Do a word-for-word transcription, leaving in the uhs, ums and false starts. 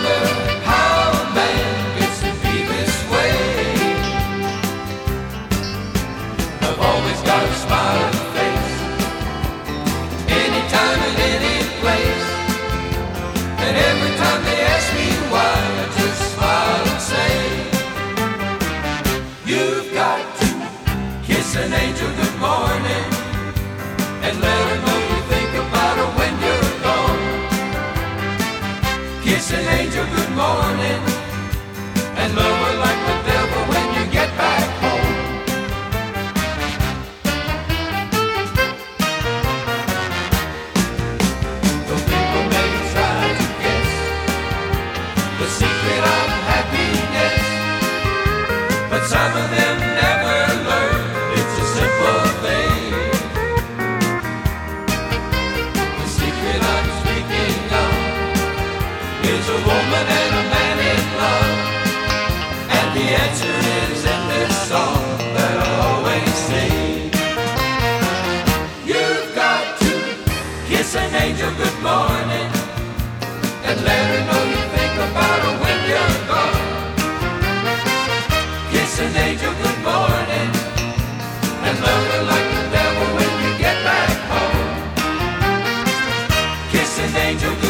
wonder how a man gets to be this way. I've always got a smiling face, anytime and any place. And every time they ask me why, I just smile and say, you've got to kiss an angel good morning and let her know you think about her when you're gone. Kiss an angel good morning and love her like the devil when you get back home. Though people may try to guess the secret of happiness, but some of them never learn it's a simple thing. The secret I'm speaking of is a woman and a man in love, and the answer is in this song that I always sing. You've got to kiss an angel good morning and let her know you think about her when you're gone. Kiss an angel good morning and love her like the devil when you get back home. Kiss an angel good